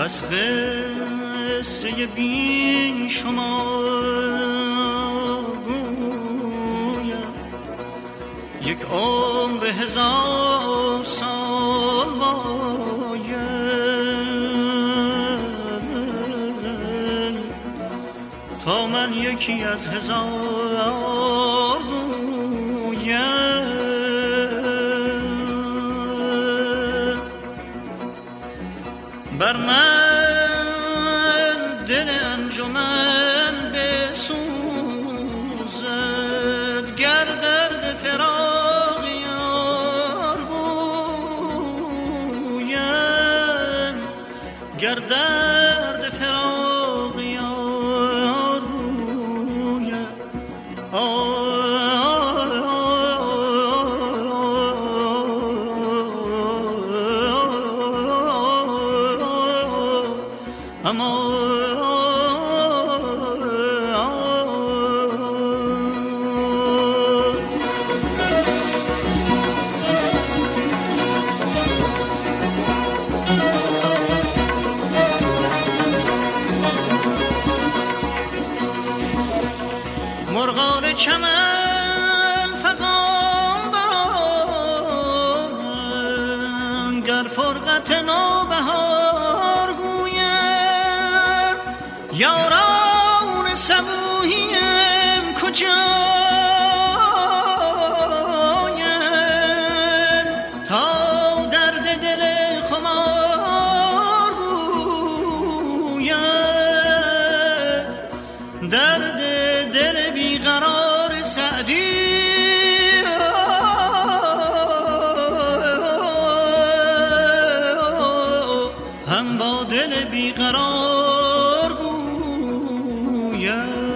پس قصه بی شما گویم، یک عمر 1000 سال باید تا من یکی از 1000 گویم. بر من دل انجمن بسوزد، گر درد فراق یار گویم، گر درد فراق یار گویم. مرغان چمن فغان برآرند، گر فرقت نوبهار گویم. یاران صبوحیم کجایند تا درد دل خمار گویم. درد دل بیقرار سعدی هم با دل بیقرار گویم.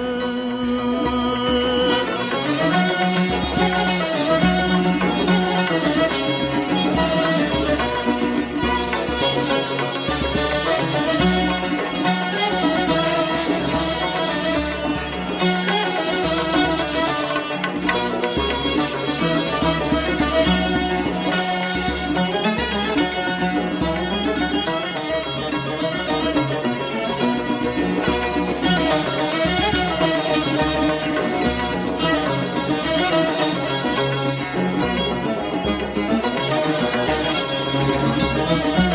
Thank you.